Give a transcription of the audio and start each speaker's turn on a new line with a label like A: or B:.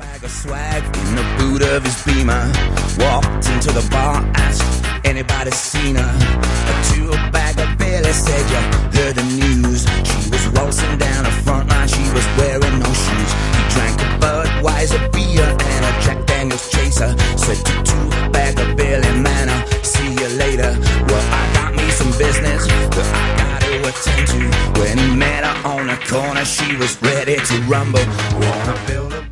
A: bag of swag in the boot of his Beamer. Walked into the bar, asked anybody seen her. To a bag of Billy, said you heard the news. She was waltzing down the front line, she was wearing no shoes. He drank a Budweiser beer and a Jack Daniels chaser. Said to a bag of Billy, man, I'll see you later. Well, I got me some business that I gotta attend to. When he met her on the corner, she was ready to rumble. Wanna build a